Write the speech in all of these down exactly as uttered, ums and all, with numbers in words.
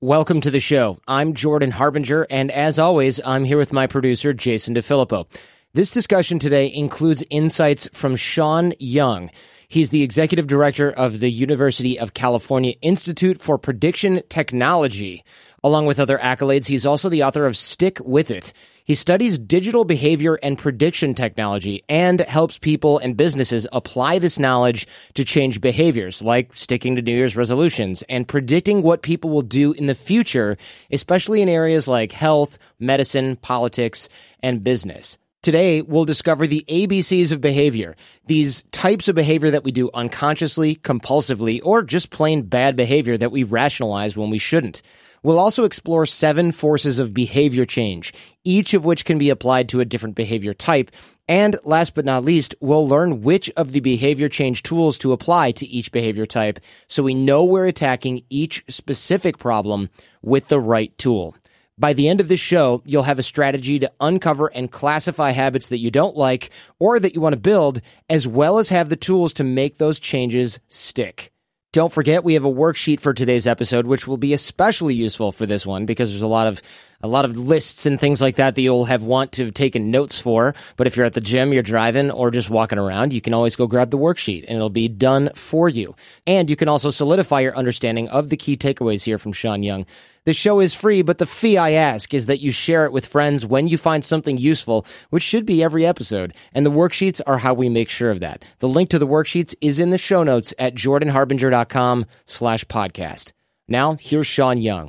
Welcome to the show. I'm Jordan Harbinger, and as always, I'm here with my producer, Jason DeFilippo. This discussion today includes insights from Sean Young. He's the executive director of the University of California Institute for Prediction Technology. Along with other accolades, he's also the author of Stick With It. He studies digital behavior and prediction technology and helps people and businesses apply this knowledge to change behaviors, like sticking to New Year's resolutions and predicting what people will do in the future, especially in areas like health, medicine, politics, and business. Today, we'll discover the A B Cs of behavior, these types of behavior that we do unconsciously, compulsively, or just plain bad behavior that we rationalize when we shouldn't. We'll also explore seven forces of behavior change, each of which can be applied to a different behavior type. And last but not least, we'll learn which of the behavior change tools to apply to each behavior type so we know we're attacking each specific problem with the right tool. By the end of this show, you'll have a strategy to uncover and classify habits that you don't like or that you want to build, as well as have the tools to make those changes stick. Don't forget, we have a worksheet for today's episode, which will be especially useful for this one because there's a lot of a lot of lists and things like that that you'll have want to have taken notes for. But if you're at the gym, you're driving, or just walking around, you can always go grab the worksheet, and it'll be done for you. And you can also solidify your understanding of the key takeaways here from Sean Young. The show is free, but the fee I ask is that you share it with friends when you find something useful, which should be every episode. And the worksheets are how we make sure of that. The link to the worksheets is in the show notes at jordanharbinger.com slash podcast. Now, here's Sean Young.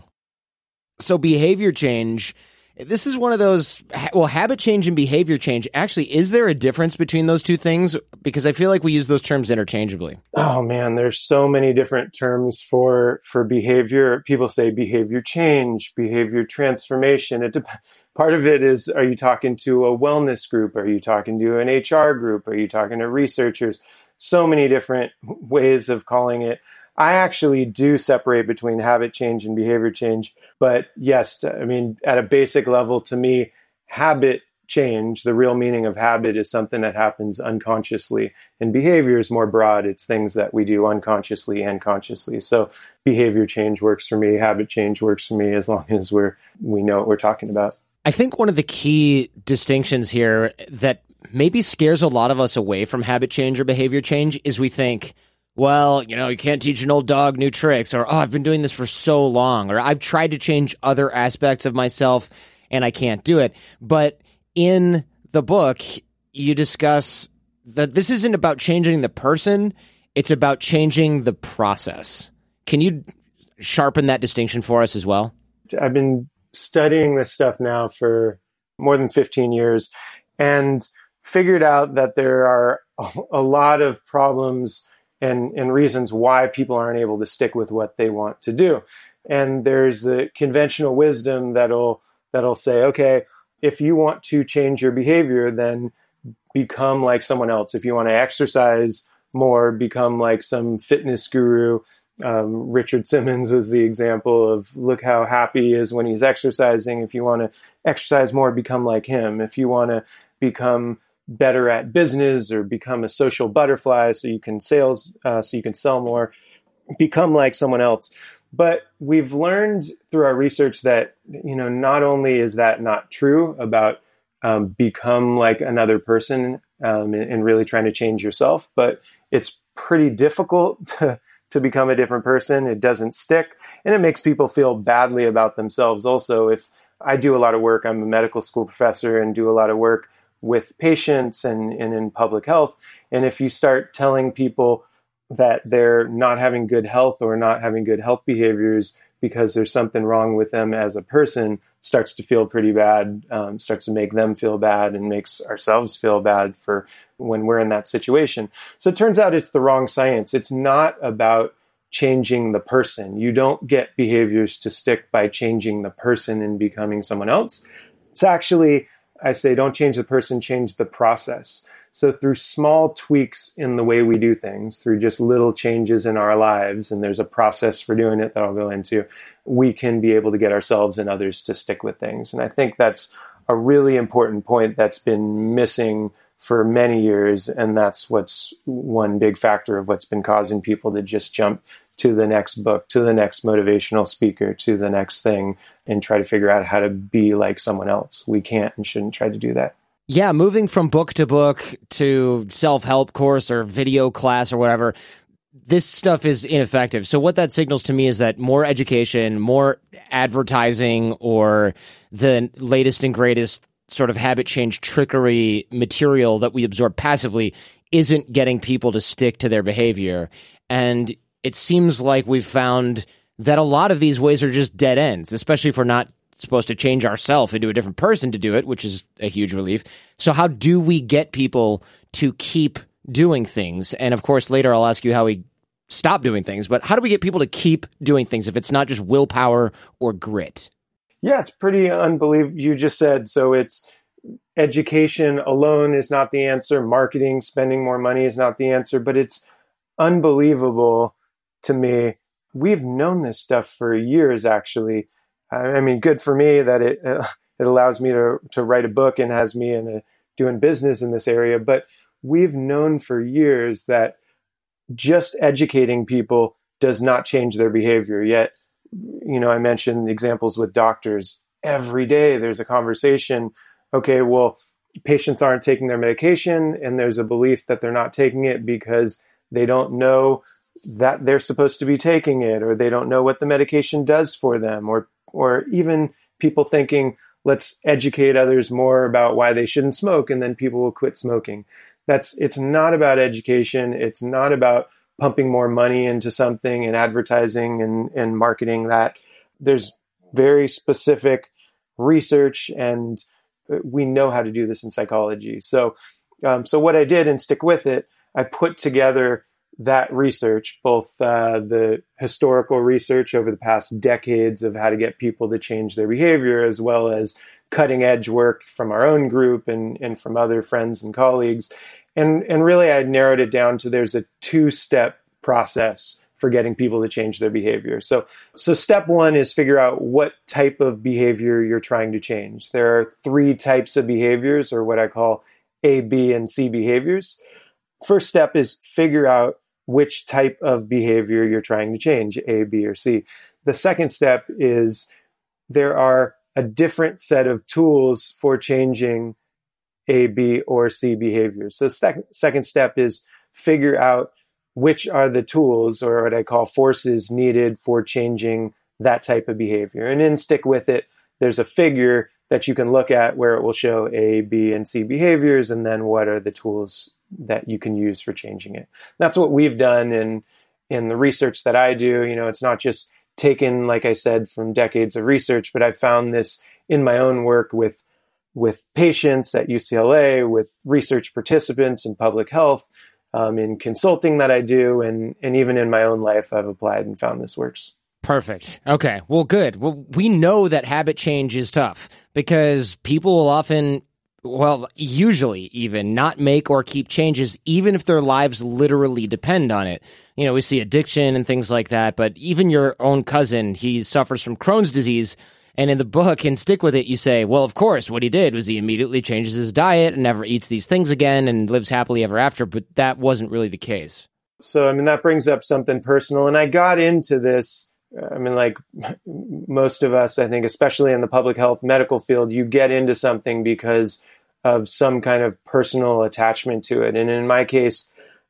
So behavior change, this is one of those, well, habit change and behavior change. Actually, is there a difference between those two things? Because I feel like we use those terms interchangeably. Oh man, there's so many different terms for for behavior. People say behavior change, behavior transformation. It dep- part of it is, are you talking to a wellness group? Are you talking to an H R group? Are you talking to researchers? So many different ways of calling it. I actually do separate between habit change and behavior change. But yes, I mean, at a basic level, to me, habit change, the real meaning of habit is something that happens unconsciously. And behavior is more broad. It's things that we do unconsciously and consciously. So behavior change works for me. Habit change works for me as long as we're we know what we're talking about. I think one of the key distinctions here that maybe scares a lot of us away from habit change or behavior change is we think, well, you know, you can't teach an old dog new tricks, or, oh, I've been doing this for so long, or I've tried to change other aspects of myself and I can't do it. But in the book, you discuss that this isn't about changing the person, it's about changing the process. Can you sharpen that distinction for us as well? I've been studying this stuff now for more than fifteen years and figured out that there are a lot of problems and, and reasons why people aren't able to stick with what they want to do. And there's the conventional wisdom that'll that'll say, okay, if you want to change your behavior, then become like someone else. If you want to exercise more, become like some fitness guru. Um, Richard Simmons was the example of look how happy he is when he's exercising. If you want to exercise more, become like him. If you want to become better at business or become a social butterfly so you can sales, uh, so you can sell more, become like someone else. But we've learned through our research that, you know, not only is that not true about um, become like another person um, and, and really trying to change yourself, but it's pretty difficult to, to become a different person. It doesn't stick, and it makes people feel badly about themselves. Also, if I do a lot of work, I'm a medical school professor and do a lot of work with patients and, and in public health. And if you start telling people that they're not having good health or not having good health behaviors because there's something wrong with them as a person, it starts to feel pretty bad, um, starts to make them feel bad and makes ourselves feel bad for when we're in that situation. So it turns out it's the wrong science. It's not about changing the person. You don't get behaviors to stick by changing the person and becoming someone else. It's actually, I say, don't change the person, change the process. So through small tweaks in the way we do things, through just little changes in our lives, and there's a process for doing it that I'll go into, we can be able to get ourselves and others to stick with things. And I think that's a really important point that's been missing for many years. And that's what's one big factor of what's been causing people to just jump to the next book, to the next motivational speaker, to the next thing, and try to figure out how to be like someone else. We can't and shouldn't try to do that. Yeah, moving from book to book to self-help course or video class or whatever, this stuff is ineffective. So what that signals to me is that more education, more advertising, or the latest and greatest sort of habit change trickery material that we absorb passively isn't getting people to stick to their behavior. And it seems like we've found that a lot of these ways are just dead ends, especially if we're not supposed to change ourselves into a different person to do it, which is a huge relief. So how do we get people to keep doing things? And of course, later I'll ask you how we stop doing things, but how do we get people to keep doing things if it's not just willpower or grit? Yeah, it's pretty unbelievable. You just said, so it's education alone is not the answer. Marketing, spending more money is not the answer, but it's unbelievable to me. We've known this stuff for years, actually. I mean, good for me that it uh, it allows me to to write a book and has me in a, doing business in this area. But we've known for years that just educating people does not change their behavior. Yet, you know, I mentioned examples with doctors. Every day there's a conversation. Okay, well, patients aren't taking their medication, and there's a belief that they're not taking it because they don't know that they're supposed to be taking it, or they don't know what the medication does for them, or or even people thinking, let's educate others more about why they shouldn't smoke, and then people will quit smoking. That's it's not about education. It's not about pumping more money into something and advertising and, and marketing that. There's very specific research, and we know how to do this in psychology. So, um, so what I did, and stick with it, I put together that research, both uh, the historical research over the past decades of how to get people to change their behavior, as well as cutting edge work from our own group and, and from other friends and colleagues. And, and really, I narrowed it down to there's a two-step process for getting people to change their behavior. So, so step one is figure out what type of behavior you're trying to change. There are three types of behaviors, or what I call A, B, and C behaviors. First step is figure out which type of behavior you're trying to change, A, B, or C. The second step is there are a different set of tools for changing A, B, or C behaviors. So the sec- second step is figure out which are the tools, or what I call forces, needed for changing that type of behavior. And then stick with it. There's a figure that you can look at where it will show A, B, and C behaviors, and then what are the tools that you can use for changing it. That's what we've done in in the research that I do. You know, it's not just taken, like I said, from decades of research, but I've found this in my own work with with patients at U C L A, with research participants in public health, um, in consulting that I do, and and even in my own life, I've applied and found this works. Perfect. Okay. Well, good. Well, we know that habit change is tough because people will often, well, usually even not make or keep changes, even if their lives literally depend on it. You know, we see addiction and things like that, but even your own cousin, he suffers from Crohn's disease. And in the book, and stick with it, you say, well, of course, what he did was he immediately changes his diet and never eats these things again and lives happily ever after. But that wasn't really the case. So, I mean, that brings up something personal. And I got into this, I mean, like most of us, I think, especially in the public health medical field, you get into something because of some kind of personal attachment to it. And in my case,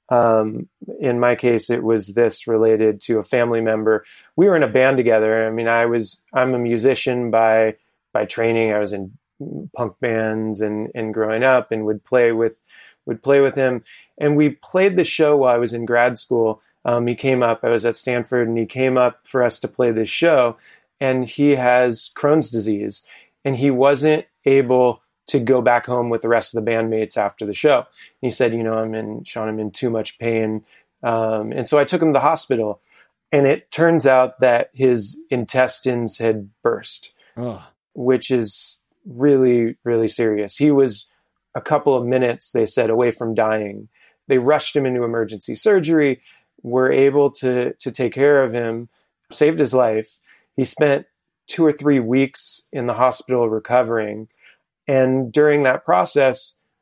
um, in my case, it was this related to a family member. We were in a band together. I mean, I was, I'm a musician by, by training. I was in punk bands and, and growing up, and would play with, would play with him. And we played the show while I was in grad school. Um, he came up, I was at Stanford, and he came up for us to play this show, and he has Crohn's disease, and he wasn't able to go back home with the rest of the bandmates after the show. And he said, you know, I'm in, Sean, I'm in too much pain. Um, and so I took him to the hospital, and it turns out that his intestines had burst, oh. which is really, really serious. He was a couple of minutes, they said, away from dying. They rushed him into emergency surgery, were able to, to take care of him, saved his life. He spent two or three weeks in the hospital recovering. And during that process,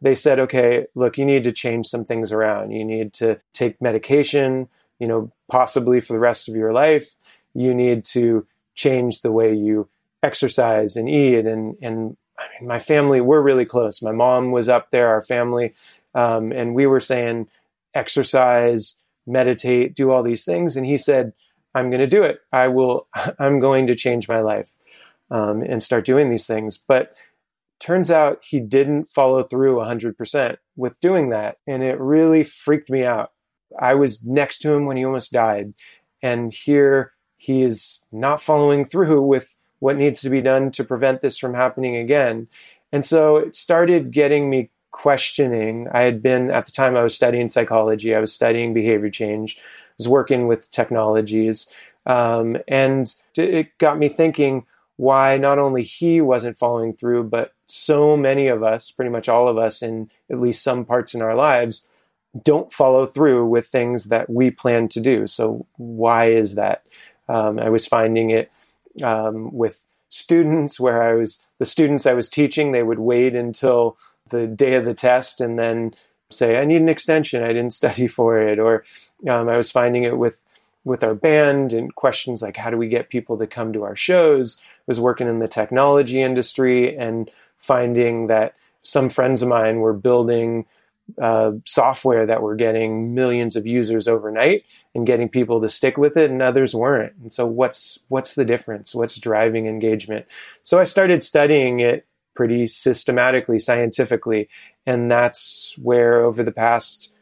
they said, okay, look, you need to change some things around. You need to take medication, you know, possibly for the rest of your life. You need to change the way you exercise and eat. And, and I mean, my family, we're really close. My mom was up there, our family, um, and we were saying, exercise, meditate, do all these things. And he said, I'm going to do it. I will, I'm going to change my life um, and start doing these things. But turns out he didn't follow through one hundred percent with doing that. And it really freaked me out. I was next to him when he almost died. And here he is not following through with what needs to be done to prevent this from happening again. And so it started getting me questioning. I had been, at the time I was studying psychology, I was studying behavior change, I was working with technologies. Um, and it got me thinking why not only he wasn't following through, but so many of us, pretty much all of us in at least some parts in our lives, don't follow through with things that we plan to do. So why is that? Um, I was finding it um, with students where I was, the students I was teaching, they would wait until the day of the test and then say, I need an extension. I didn't study for it. Or um, I was finding it with, with our band and questions like, how do we get people to come to our shows? I was working in the technology industry and finding that some friends of mine were building uh, software that were getting millions of users overnight and getting people to stick with it, and others weren't. And so what's what's the difference? What's driving engagement? So I started studying it pretty systematically, scientifically, and that's where over the past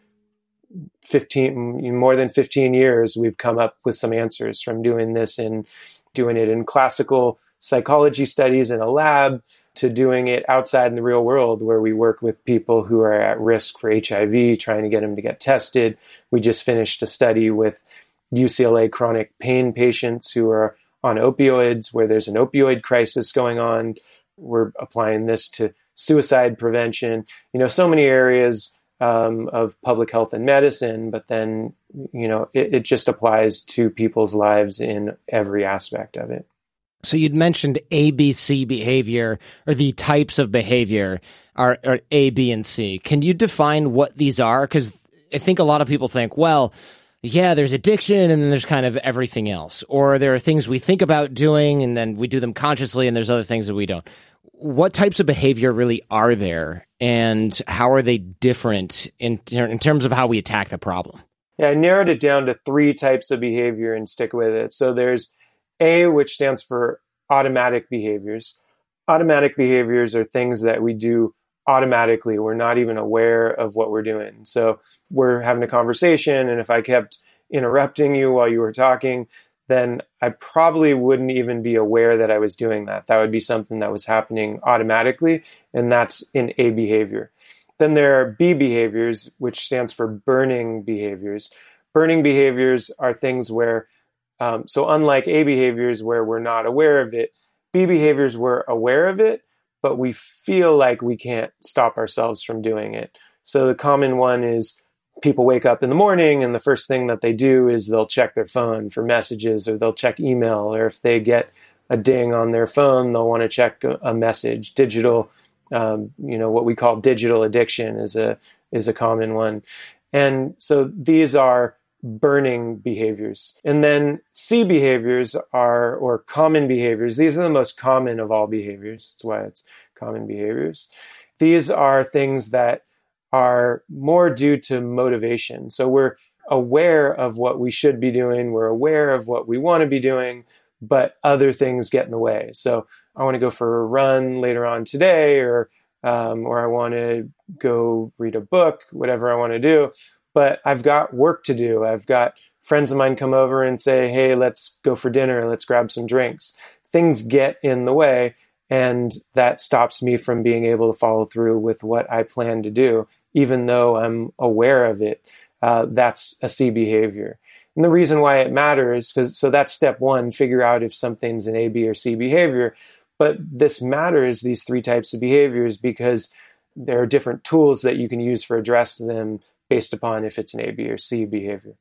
fifteen, more than fifteen years, we've come up with some answers from doing this and doing it in classical psychology studies in a lab to doing it outside in the real world where we work with people who are at risk for H I V, trying to get them to get tested. We just finished a study with U C L A chronic pain patients who are on opioids where there's an opioid crisis going on. We're applying this to suicide prevention, you know, so many areas um, of public health and medicine, but then, you know, it, it just applies to people's lives in every aspect of it. So you'd mentioned A, B, C behavior, or the types of behavior are, are A, B, and C. Can you define what these are? Because I think a lot of people think, well, yeah, there's addiction and then there's kind of everything else. Or there are things we think about doing and then we do them consciously and there's other things that we don't. What types of behavior really are there and how are they different in, in terms of how we attack the problem? Yeah, I narrowed it down to three types of behavior and stick with it. So there's A, which stands for automatic behaviors. Automatic behaviors are things that we do automatically. We're not even aware of what we're doing. So we're having a conversation, and if I kept interrupting you while you were talking, then I probably wouldn't even be aware that I was doing that. That would be something that was happening automatically, and that's an A behavior. Then there are B behaviors, which stands for burning behaviors. Burning behaviors are things where Um, so unlike A behaviors where we're not aware of it, B behaviors we're aware of it, but we feel like we can't stop ourselves from doing it. So the common one is people wake up in the morning and the first thing that they do is they'll check their phone for messages, or they'll check email, or if they get a ding on their phone, they'll want to check a, a message. Digital, um, you know, what we call digital addiction is a is a common one. And so these are burning behaviors. And then C behaviors are, or common behaviors. These are the most common of all behaviors. That's why it's common behaviors. These are things that are more due to motivation. So we're aware of what we should be doing. We're aware of what we want to be doing, but other things get in the way. So I want to go for a run later on today, or, um, or I want to go read a book, whatever I want to do. But I've got work to do. I've got friends of mine come over and say, hey, let's go for dinner. Let's grab some drinks. Things get in the way, and that stops me from being able to follow through with what I plan to do, even though I'm aware of it. Uh, that's a C behavior. And the reason why it matters, because so that's step one, figure out if something's an A, B, or C behavior. But this matters, these three types of behaviors, because there are different tools that you can use for addressing them based upon if it's an A, B, or C behavior.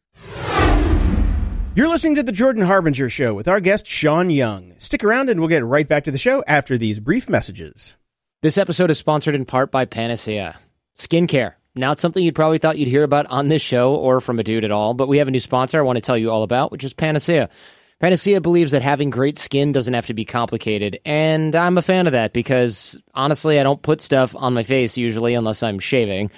You're listening to The Jordan Harbinger Show with our guest, Sean Young. Stick around and we'll get right back to the show after these brief messages. This episode is sponsored in part by Panacea. Skincare. Not something you'd probably thought you'd hear about on this show or from a dude at all, but we have a new sponsor I want to tell you all about, which is Panacea. Panacea believes that having great skin doesn't have to be complicated, and I'm a fan of that because, honestly, I don't put stuff on my face usually unless I'm shaving,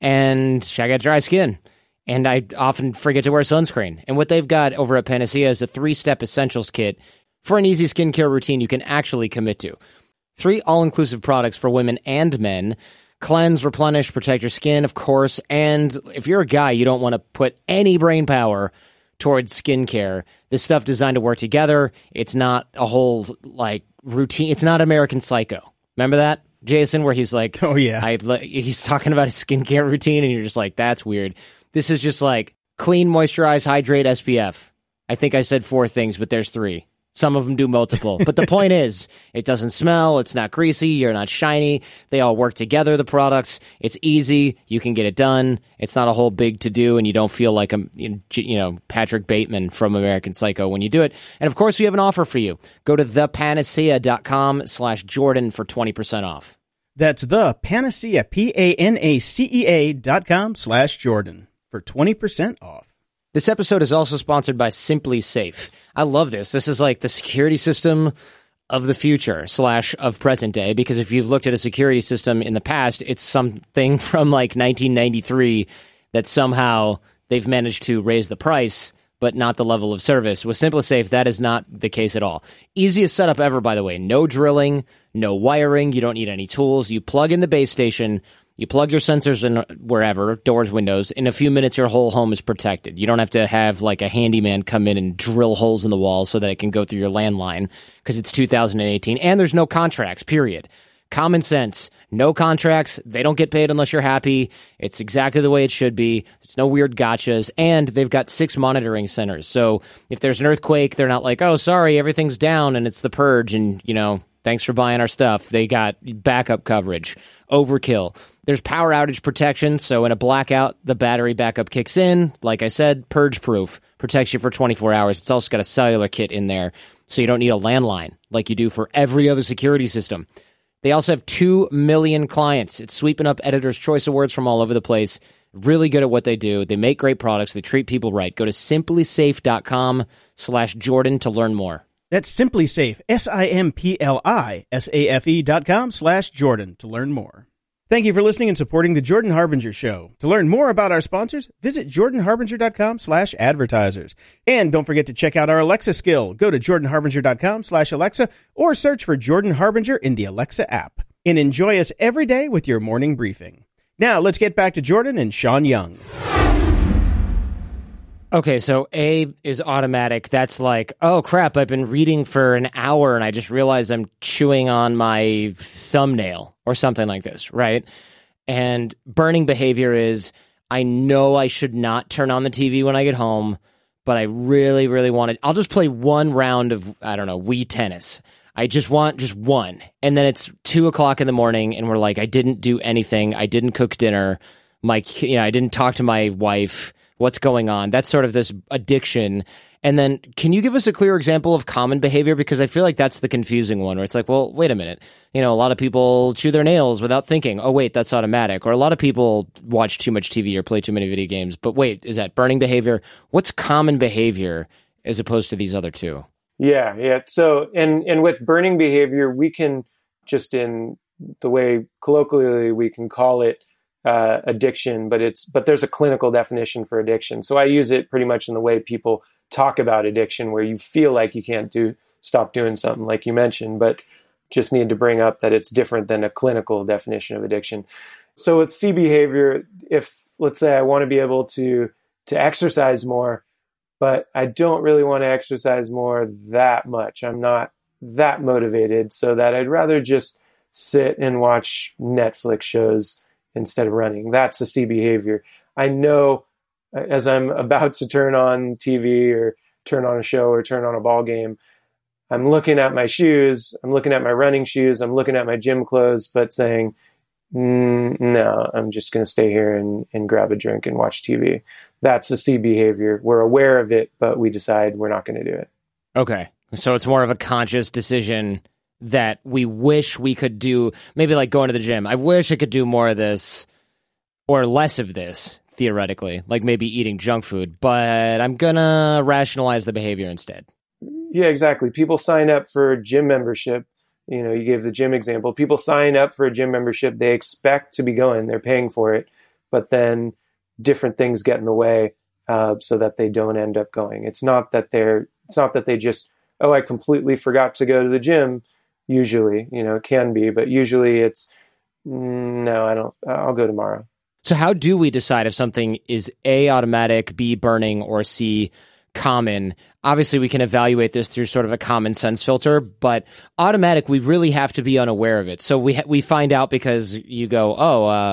and I got dry skin, and I often forget to wear sunscreen. And what they've got over at Panacea is a three-step essentials kit for an easy skincare routine you can actually commit to. Three all-inclusive products for women and men. Cleanse, replenish, protect your skin, of course, and if you're a guy, you don't want to put any brain power towards skincare. This stuff designed to work together. It's not a whole, like, routine. It's not American Psycho. Remember that, Jason, where he's like, oh, yeah. I, he's talking about his skincare routine, and you're just like, that's weird. This is just like clean, moisturize, hydrate, S P F. I think I said four things, but there's three. Some of them do multiple. But the point is, it doesn't smell, it's not greasy, you're not shiny. They all work together, the products. It's easy, you can get it done. It's not a whole big to-do, and you don't feel like, a, you know, Patrick Bateman from American Psycho when you do it. And, of course, we have an offer for you. Go to thepanacea.com slash Jordan for twenty percent off. That's the Panacea, P A N A C E A dot com slash Jordan for twenty percent off. This episode is also sponsored by Simply Safe. I love this. This is like the security system of the future slash of present day, because if you've looked at a security system in the past, it's something from like nineteen ninety-three that somehow they've managed to raise the price, but not the level of service. With Simply Safe, that is not the case at all. Easiest setup ever, by the way. No drilling, no wiring. You don't need any tools. You plug in the base station. You plug your sensors in wherever, doors, windows. In a few minutes, your whole home is protected. You don't have to have like a handyman come in and drill holes in the wall so that it can go through your landline because it's two thousand eighteen. And there's no contracts, period. Common sense. No contracts. They don't get paid unless you're happy. It's exactly the way it should be. There's no weird gotchas. And they've got six monitoring centers. So if there's an earthquake, they're not like, oh, sorry, everything's down and it's the purge and, you know, thanks for buying our stuff. They got backup coverage. Overkill. There's power outage protection, so in a blackout, the battery backup kicks in. Like I said, purge-proof. Protects you for twenty-four hours. It's also got a cellular kit in there, so you don't need a landline like you do for every other security system. They also have two million clients. It's sweeping up Editor's Choice Awards from all over the place. Really good at what they do. They make great products. They treat people right. Go to simplysafe.com slash Jordan to learn more. That's SimpliSafe, S I M P L I S A F E dot com slash Jordan to learn more. Thank you for listening and supporting the Jordan Harbinger Show. To learn more about our sponsors, visit jordanharbinger.com slash advertisers. And don't forget to check out our Alexa skill. Go to jordanharbinger.com slash Alexa or search for Jordan Harbinger in the Alexa app. And enjoy us every day with your morning briefing. Now, let's get back to Jordan and Sean Young. Okay, so A is automatic. That's like, oh, crap, I've been reading for an hour and I just realized I'm chewing on my thumbnail or something like this, right? And burning behavior is, I know I should not turn on the T V when I get home, but I really, really want to. I'll just play one round of, I don't know, Wii tennis. I just want just one. And then it's two o'clock in the morning and we're like, I didn't do anything. I didn't cook dinner. My, you know, I didn't talk to my wife. What's going on? That's sort of this addiction. And then can you give us a clear example of common behavior? Because I feel like that's the confusing one where it's like, well, wait a minute. You know, a lot of people chew their nails without thinking. Oh, wait, that's automatic. Or a lot of people watch too much T V or play too many video games. But wait, is that burning behavior? What's common behavior as opposed to these other two? Yeah, yeah. So, and, and with burning behavior, we can just in the way colloquially we can call it, Uh, addiction, but it's but there's a clinical definition for addiction. So I use it pretty much in the way people talk about addiction, where you feel like you can't do stop doing something, like you mentioned, but just need to bring up that it's different than a clinical definition of addiction. So with C behavior, if let's say I want to be able to to exercise more, but I don't really want to exercise more that much. I'm not that motivated, so that I'd rather just sit and watch Netflix shows instead of running. That's a C behavior. I know as I'm about to turn on T V or turn on a show or turn on a ball game, I'm looking at my shoes, I'm looking at my running shoes, I'm looking at my gym clothes, but saying, mm, no, I'm just going to stay here and, and grab a drink and watch T V. That's a C behavior. We're aware of it, but we decide we're not going to do it. Okay. So it's more of a conscious decision that we wish we could do, maybe like going to the gym. I wish I could do more of this, or less of this, theoretically, like maybe eating junk food, but I'm going to rationalize the behavior instead. Yeah, exactly. People sign up for a gym membership. You know, you gave the gym example. People sign up for a gym membership. They expect to be going. They're paying for it. But then different things get in the way uh, so that they don't end up going. It's not that they're, it's not that they just, oh, I completely forgot to go to the gym. Usually, you know, it can be, but usually it's, no, I don't, I'll go tomorrow. So how do we decide if something is A, automatic, B, burning, or C, common? Obviously, we can evaluate this through sort of a common sense filter, but automatic, we really have to be unaware of it. So we ha- we find out because you go, oh, uh,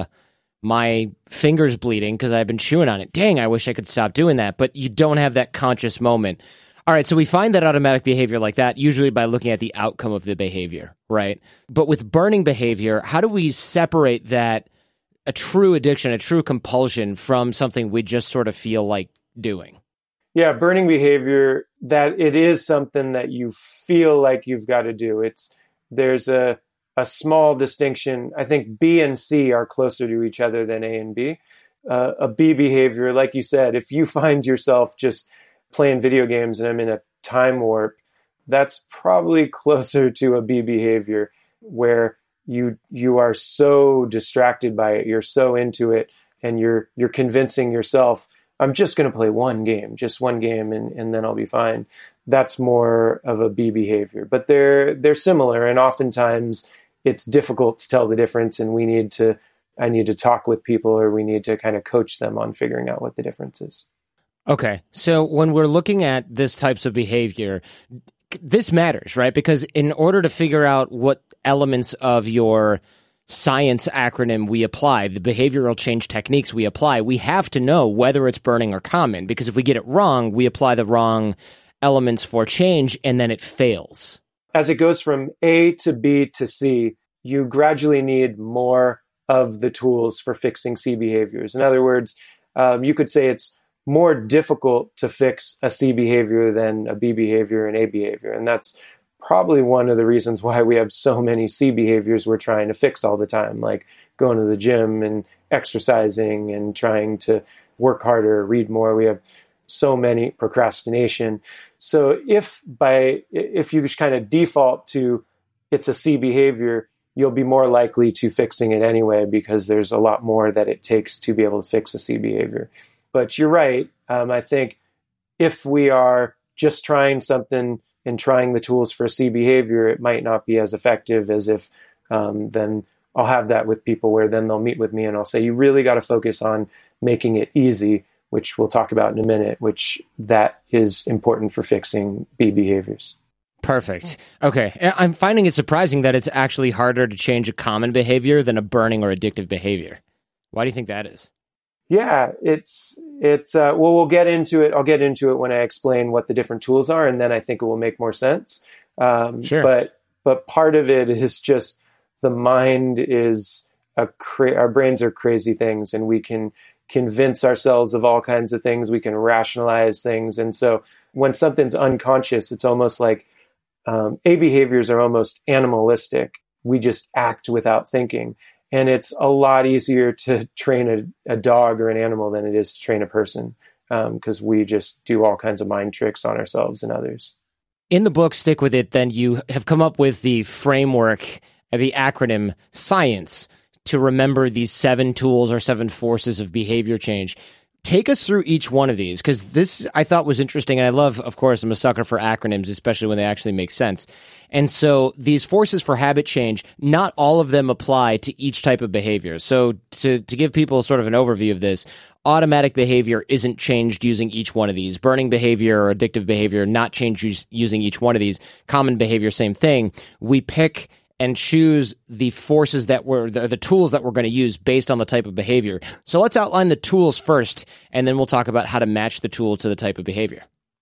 my finger's bleeding because I've been chewing on it. Dang, I wish I could stop doing that. But you don't have that conscious moment. All right, so we find that automatic behavior like that usually by looking at the outcome of the behavior, right? But with burning behavior, how do we separate that, a true addiction, a true compulsion, from something we just sort of feel like doing? Yeah, burning behavior, that it is something that you feel like you've got to do. It's there's a a small distinction. I think B and C are closer to each other than A and B. Uh, a B behavior, like you said, if you find yourself just playing video games and I'm in a time warp, that's probably closer to a B behavior where you you are so distracted by it, you're so into it, and you're you're convincing yourself, I'm just going to play one game, just one game, and, and then I'll be fine. That's more of a B behavior, but they're they're similar, and oftentimes it's difficult to tell the difference, and we need to I need to talk with people, or we need to kind of coach them on figuring out what the difference is. Okay, so when we're looking at this types of behavior, this matters, right? Because in order to figure out what elements of your science acronym we apply, the behavioral change techniques we apply, we have to know whether it's burning or common, because if we get it wrong, we apply the wrong elements for change, and then it fails. As it goes from A to B to C, you gradually need more of the tools for fixing C behaviors. In other words, um, you could say it's more difficult to fix a C behavior than a B behavior and A behavior. And that's probably one of the reasons why we have so many C behaviors we're trying to fix all the time, like going to the gym and exercising and trying to work harder, read more. We have so many procrastination. So if by if you just kind of default to it's a C behavior, you'll be more likely to fixing it anyway, because there's a lot more that it takes to be able to fix a C behavior. But you're right. Um, I think if we are just trying something and trying the tools for a C behavior, it might not be as effective as if um, then I'll have that with people where then they'll meet with me and I'll say, you really got to focus on making it easy, which we'll talk about in a minute, which that is important for fixing B behaviors. Perfect. Okay. I'm finding it surprising that it's actually harder to change a common behavior than a burning or addictive behavior. Why do you think that is? Yeah, it's, it's, uh, well, we'll get into it. I'll get into it when I explain what the different tools are, and then I think it will make more sense. Um, sure. But, but part of it is just the mind is a, cra- our brains are crazy things, and we can convince ourselves of all kinds of things. We can rationalize things. And so when something's unconscious, it's almost like, um, A behaviors are almost animalistic. We just act without thinking. And it's a lot easier to train a, a dog or an animal than it is to train a person, because um, we just do all kinds of mind tricks on ourselves and others. In the book, Stick With It, then you have come up with the framework, the acronym SCIENCE, to remember these seven tools or seven forces of behavior change. Take us through each one of these, because this I thought was interesting. And I love, of course, I'm a sucker for acronyms, especially when they actually make sense. And so these forces for habit change, not all of them apply to each type of behavior. So to, to give people sort of an overview of this, automatic behavior isn't changed using each one of these. Burning behavior or addictive behavior, not changed using each one of these. Common behavior, same thing. We pick and choose the forces that we're, the, the tools that we're going to use based on the type of behavior. So let's outline the tools first, and then we'll talk about how to match the tool to the type of behavior.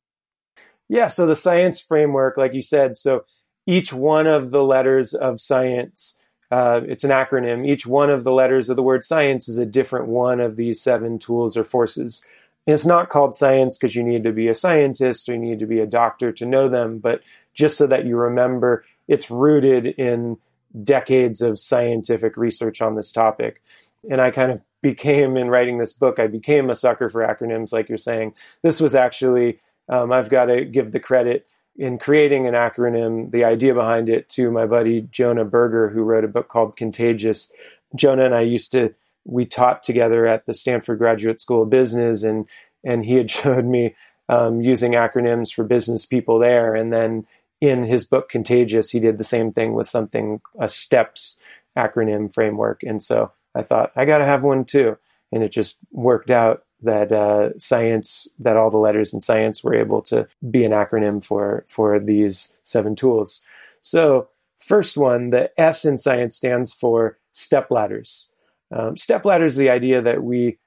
Yeah, so the SCIENCE framework, like you said, so each one of the letters of science, uh, it's an acronym. Each one of the letters of the word science is a different one of these seven tools or forces. And it's not called science because you need to be a scientist or you need to be a doctor to know them, but just so that you remember, it's rooted in decades of scientific research on this topic. And I kind of became, in writing this book, I became a sucker for acronyms, like you're saying. This was actually, um, I've got to give the credit in creating an acronym, the idea behind it, to my buddy Jonah Berger, who wrote a book called Contagious. Jonah and I used to, we taught together at the Stanford Graduate School of Business, and and he had showed me um, using acronyms for business people there. And then in his book Contagious, he did the same thing with something, a STEPS acronym framework. And so I thought, I got to have one too. And it just worked out that uh, science, that all the letters in science were able to be an acronym for, for these seven tools. So first one, the S in science stands for step ladders. Um, step ladders is the idea that we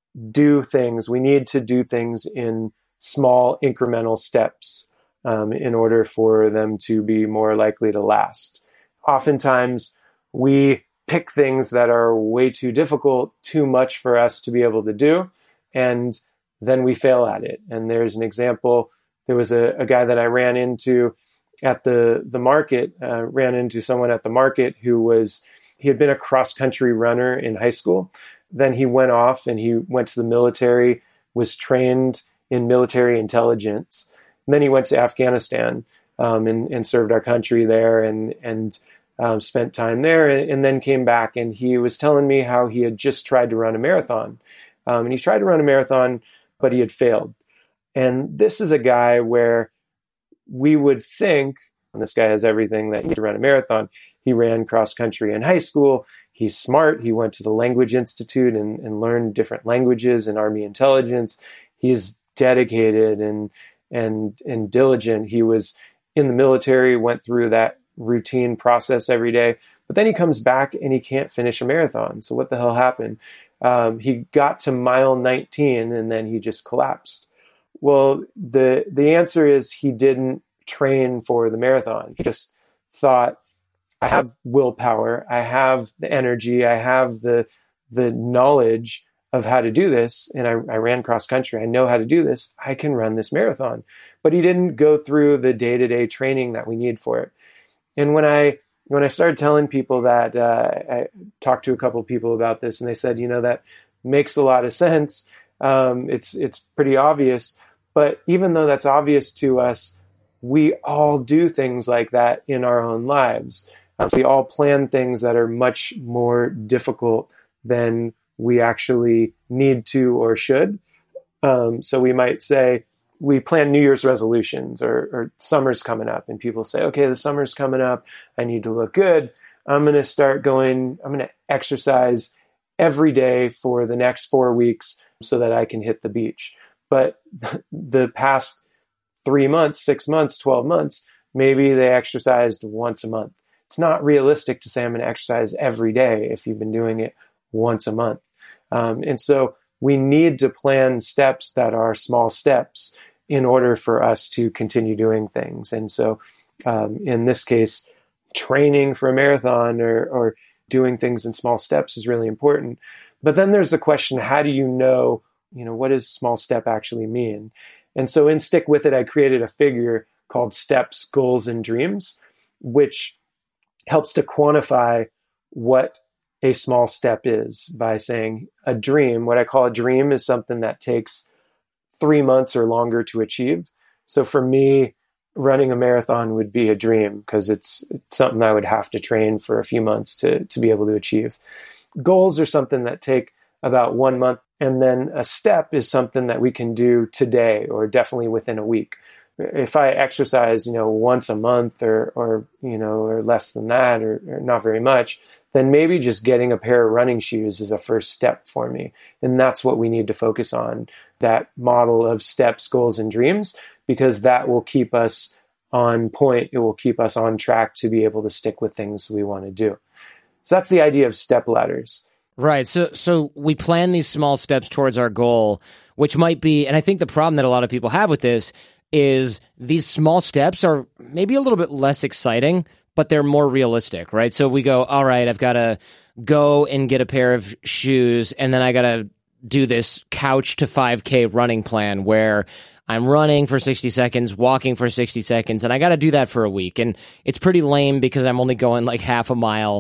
do things, we need to do things in small incremental steps um, in order for them to be more likely to last. Oftentimes, we pick things that are way too difficult, too much for us to be able to do, and then we fail at it. And there's an example. There was a, a guy that I ran into at the, the market, uh, ran into someone at the market who was, he had been a cross-country runner in high school. Then he went off and he went to the military, was trained in military intelligence. And then he went to Afghanistan um, and, and served our country there and, and um, spent time there, and, and then came back. And he was telling me how he had just tried to run a marathon. Um, and he tried to run a marathon, but he had failed. And this is a guy where we would think, and this guy has everything that you need to run a marathon. He ran cross country in high school. He's smart. He went to the Language Institute and, and learned different languages and Army intelligence. He's dedicated and and and diligent. He was in the military, went through that routine process every day. But then he comes back and he can't finish a marathon. So what the hell happened? Um, he got to mile nineteen and then he just collapsed. Well, the the answer is he didn't train for the marathon. He just thought, I have willpower, I have the energy, I have the the knowledge of how to do this, and I, I ran cross country. I know how to do this. I can run this marathon. But he didn't go through the day-to-day training that we need for it. And when I when I started telling people that, uh, I talked to a couple of people about this, and they said, you know, that makes a lot of sense. Um, it's it's pretty obvious. But even though that's obvious to us, we all do things like that in our own lives. Um, so we all plan things that are much more difficult than we actually need to or should. Um, so we might say, we plan New Year's resolutions, or, or summer's coming up, and people say, okay, the summer's coming up. I need to look good. I'm going to start going, I'm going to exercise every day for the next four weeks so that I can hit the beach. But the past three months, six months, twelve months, maybe they exercised once a month. It's not realistic to say I'm going to exercise every day if you've been doing it once a month. Um, and so we need to plan steps that are small steps in order for us to continue doing things. And so um, in this case, training for a marathon or, or doing things in small steps is really important. But then there's the question, how do you know, you know, what does small step actually mean? And so in Stick With It, I created a figure called Steps, Goals, and Dreams, which helps to quantify what a small step is by saying a dream. What I call a dream is something that takes three months or longer to achieve. So for me, running a marathon would be a dream because it's, it's something I would have to train for a few months to, to be able to achieve. Goals are something that take about one month. And then a step is something that we can do today or definitely within a week. If I exercise, you know, once a month or, or you know, or less than that, or, or not very much, then maybe just getting a pair of running shoes is a first step for me. And that's what we need to focus on, that model of steps, goals, and dreams, because that will keep us on point. It will keep us on track to be able to stick with things we want to do. So that's the idea of step ladders. Right. So so we plan these small steps towards our goal, which might be, and I think the problem that a lot of people have with this is these small steps are maybe a little bit less exciting, but they're more realistic, right? So we go, all right, I've got to go and get a pair of shoes, and then I got to do this couch to five K running plan where I'm running for sixty seconds, walking for sixty seconds, and I got to do that for a week. And it's pretty lame because I'm only going like half a mile,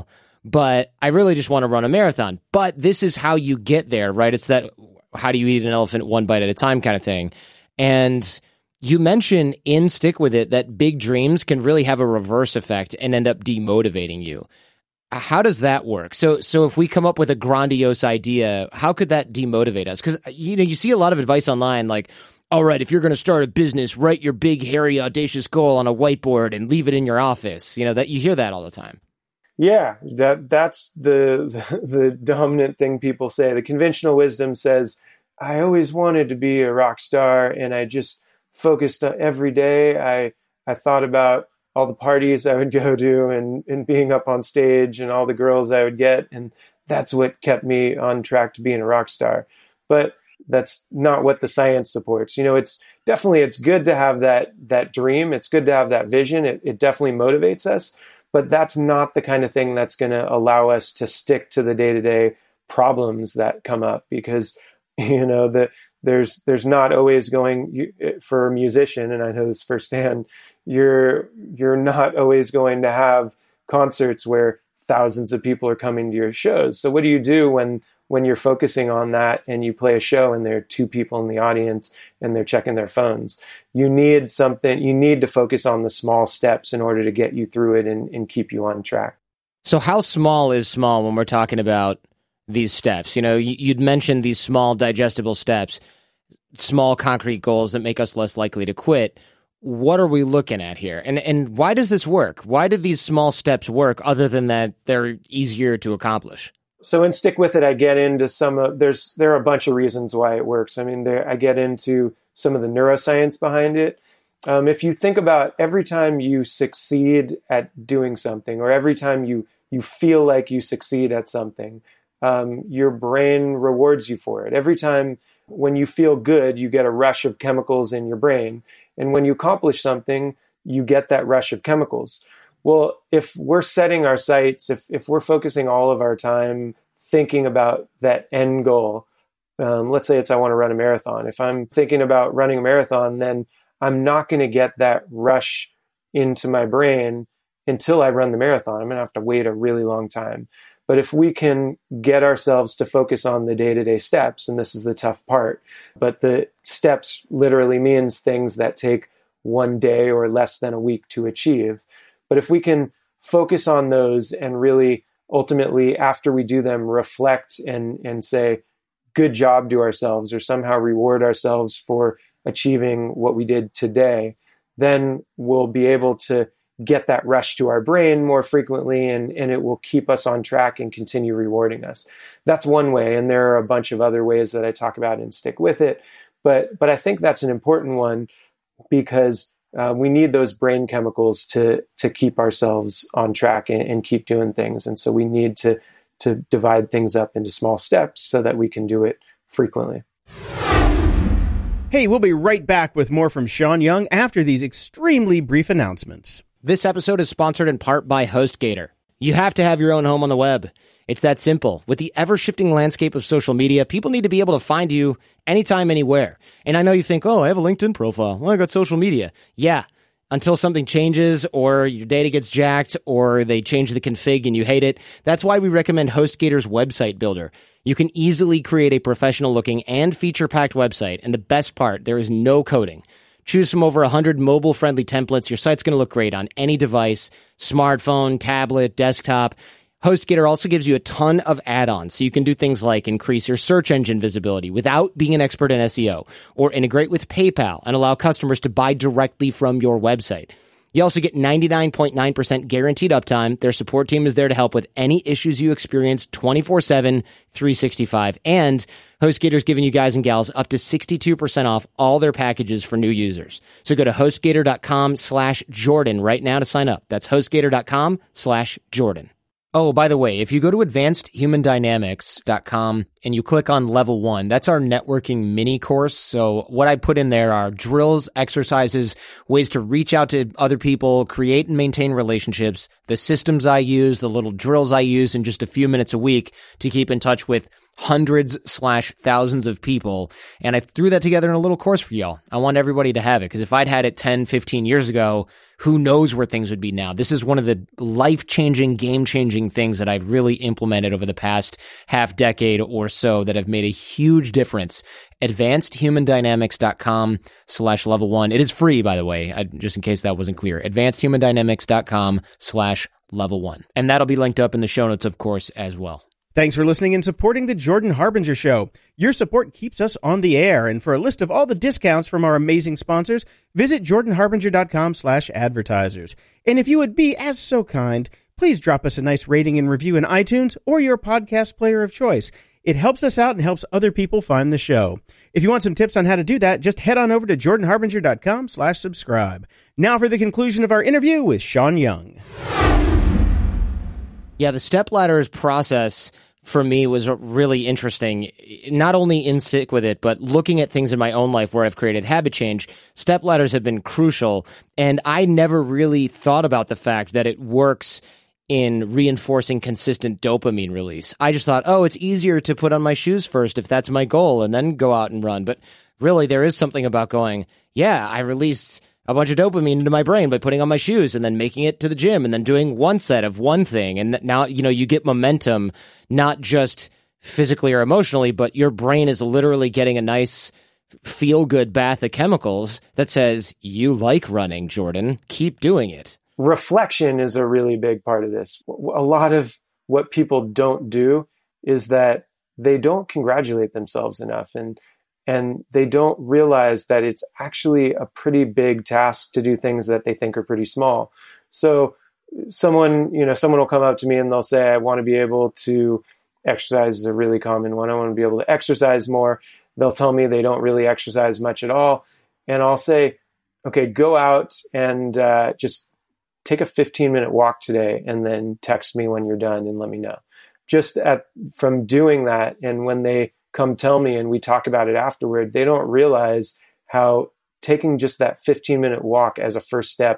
but I really just want to run a marathon. But this is how you get there, right? It's that how do you eat an elephant one bite at a time kind of thing. And you mention in Stick With It that big dreams can really have a reverse effect and end up demotivating you. How does that work? So so if we come up with a grandiose idea, how could that demotivate us? Because you know, you see a lot of advice online like, all right, if you're going to start a business, write your big, hairy, audacious goal on a whiteboard and leave it in your office. You know, that you hear that all the time. Yeah, that that's the, the the dominant thing people say. The conventional wisdom says, I always wanted to be a rock star, and I just focused on every day. I I thought about all the parties I would go to and, and being up on stage and all the girls I would get. And that's what kept me on track to being a rock star. But that's not what the science supports. You know, it's definitely, it's good to have that, that dream. It's good to have that vision. It, it definitely motivates us, but that's not the kind of thing that's going to allow us to stick to the day-to-day problems that come up, because, you know, the, there's, there's not always going for a musician. And I know this firsthand, you're, you're not always going to have concerts where thousands of people are coming to your shows. So what do you do when, when you're focusing on that and you play a show and there are two people in the audience and they're checking their phones? You need something, you need to focus on the small steps in order to get you through it and, and keep you on track. So how small is small when we're talking about these steps? You know, you'd mentioned these small digestible steps, small concrete goals that make us less likely to quit. What are we looking at here? And and why does this work? Why do these small steps work other than that they're easier to accomplish? So in Stick With It, I get into some of, there's, there are a bunch of reasons why it works. I mean, there, I get into some of the neuroscience behind it. Um, if you think about every time you succeed at doing something, or every time you, you feel like you succeed at something, um, your brain rewards you for it. Every time when you feel good, you get a rush of chemicals in your brain. And when you accomplish something, you get that rush of chemicals. Well, if we're setting our sights, if, if we're focusing all of our time thinking about that end goal, um, let's say it's I want to run a marathon. If I'm thinking about running a marathon, then I'm not going to get that rush into my brain until I run the marathon. I'm going to have to wait a really long time. But if we can get ourselves to focus on the day-to-day steps, and this is the tough part, but the steps literally means things that take one day or less than a week to achieve. But if we can focus on those and really ultimately, after we do them, reflect and, and say, good job to ourselves, or somehow reward ourselves for achieving what we did today, then we'll be able to get that rush to our brain more frequently, and, and it will keep us on track and continue rewarding us. That's one way. And there are a bunch of other ways that I talk about and Stick With It. But, but I think that's an important one, because uh, we need those brain chemicals to, to keep ourselves on track and, and keep doing things. And so we need to, to divide things up into small steps so that we can do it frequently. Hey, we'll be right back with more from Sean Young after these extremely brief announcements. This episode is sponsored in part by HostGator. You have to have your own home on the web. It's that simple. With the ever-shifting landscape of social media, people need to be able to find you anytime, anywhere. And I know you think, oh, I have a LinkedIn profile. Well, I got social media. Yeah, until something changes or your data gets jacked or they change the config and you hate it. That's why we recommend HostGator's website builder. You can easily create a professional-looking and feature-packed website. And the best part, there is no coding. Choose from over one hundred mobile-friendly templates. Your site's going to look great on any device, smartphone, tablet, desktop. HostGator also gives you a ton of add-ons, so you can do things like increase your search engine visibility without being an expert in S E O, or integrate with PayPal and allow customers to buy directly from your website. You also get ninety-nine point nine percent guaranteed uptime. Their support team is there to help with any issues you experience twenty-four seven, three sixty-five. And HostGator's giving you guys and gals up to sixty-two percent off all their packages for new users. So go to HostGator.com slash Jordan right now to sign up. That's HostGator.com slash Jordan. Oh, by the way, if you go to advanced human dynamics dot com and you click on level one, that's our networking mini course. So what I put in there are drills, exercises, ways to reach out to other people, create and maintain relationships, the systems I use, the little drills I use in just a few minutes a week to keep in touch with hundreds slash thousands of people. And I threw that together in a little course for y'all. I want everybody to have it, because if I'd had it ten, fifteen years ago, who knows where things would be now. This is one of the life-changing, game-changing things that I've really implemented over the past half decade or so that have made a huge difference. advancedhumandynamics.com slash level one. It is free, by the way, I, just in case that wasn't clear. advancedhumandynamics.com slash level one. And that'll be linked up in the show notes, of course, as well. Thanks for listening and supporting The Jordan Harbinger Show. Your support keeps us on the air, and for a list of all the discounts from our amazing sponsors, visit jordanharbinger.com slash advertisers. And if you would be as so kind, please drop us a nice rating and review in iTunes or your podcast player of choice. It helps us out and helps other people find the show. If you want some tips on how to do that, just head on over to jordanharbinger.com slash subscribe. Now for the conclusion of our interview with Sean Young. Yeah, the stepladders process for me was really interesting, not only in stick with it, but looking at things in my own life where I've created habit change. Stepladders have been crucial, and I never really thought about the fact that it works in reinforcing consistent dopamine release. I just thought, oh, it's easier to put on my shoes first if that's my goal and then go out and run. But really, there is something about going, yeah, I released a bunch of dopamine into my brain by putting on my shoes and then making it to the gym and then doing one set of one thing. And now, you know, you get momentum, not just physically or emotionally, but your brain is literally getting a nice feel-good bath of chemicals that says, you like running, Jordan, keep doing it. Reflection is a really big part of this. A lot of what people don't do is that they don't congratulate themselves enough. And And they don't realize that it's actually a pretty big task to do things that they think are pretty small. So someone, you know, someone will come up to me and they'll say, I want to be able to exercise is a really common one. I want to be able to exercise more. They'll tell me they don't really exercise much at all. And I'll say, okay, go out and uh, just take a fifteen minute walk today and then text me when you're done and let me know. Just at, from doing that, and when they come tell me and we talk about it afterward, they don't realize how taking just that fifteen minute walk as a first step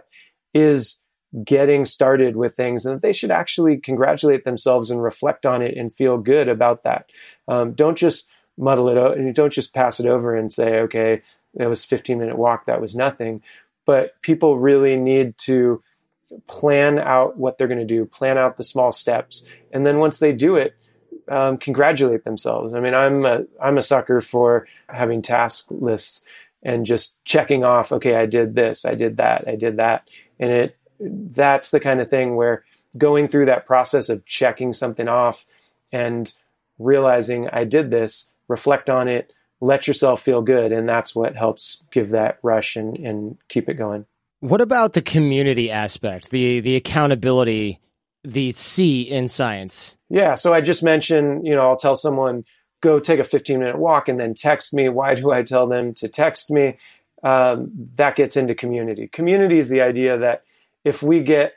is getting started with things, and that they should actually congratulate themselves and reflect on it and feel good about that. Um, don't just muddle it out and don't just pass it over and say, okay, it was a fifteen minute walk, that was nothing. But people really need to plan out what they're going to do, plan out the small steps. And then once they do it, Um, congratulate themselves. I mean, I'm a, I'm a sucker for having task lists and just checking off, okay, I did this, I did that, I did that. And it, that's the kind of thing where going through that process of checking something off and realizing I did this, reflect on it, let yourself feel good. And that's what helps give that rush and, and keep it going. What about the community aspect, the, the accountability, the C in science? Yeah. So I just mentioned, you know, I'll tell someone, go take a fifteen minute walk and then text me. Why do I tell them to text me? Um, that gets into community. Community is the idea that if we get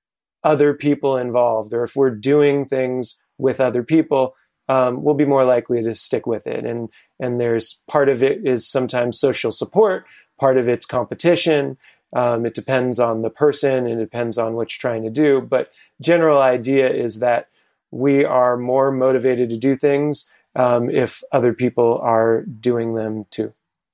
other people involved, or if we're doing things with other people, um, we'll be more likely to stick with it. And, and there's part of it is sometimes social support. Part of it's competition. Um, it depends on the person and it depends on what you're trying to do. But general idea is that we are more motivated to do things um, if other people are doing them too.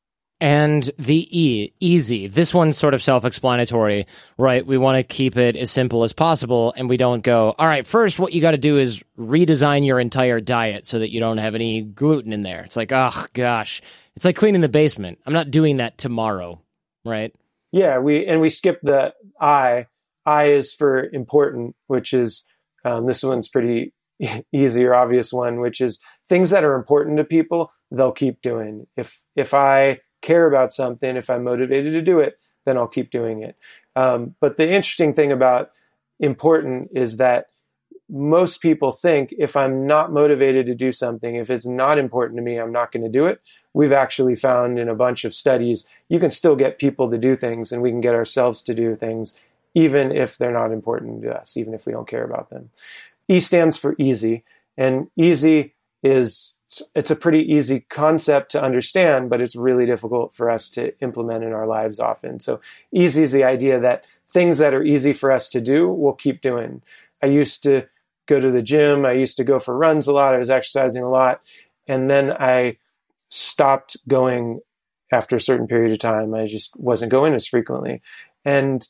And the E, easy. This one's sort of self-explanatory, right? We want to keep it as simple as possible, and we don't go, all right, first what you got to do is redesign your entire diet so that you don't have any gluten in there. It's like, oh, gosh. It's like cleaning the basement. I'm not doing that tomorrow, right? Yeah, we and we skip the I. I is for important, which is, um, this one's pretty easy or obvious one, which is things that are important to people, they'll keep doing. If if I care about something, if I'm motivated to do it, then I'll keep doing it. Um, but the interesting thing about important is that most people think if I'm not motivated to do something, if it's not important to me, I'm not going to do it. We've actually found in a bunch of studies, you can still get people to do things, and we can get ourselves to do things, even if they're not important to us, even if we don't care about them. E stands for easy, and easy is, it's a pretty easy concept to understand, but it's really difficult for us to implement in our lives often. So easy is the idea that things that are easy for us to do, we'll keep doing. I used to go to the gym. I used to go for runs a lot. I was exercising a lot. And then I stopped going after a certain period of time. I just wasn't going as frequently. And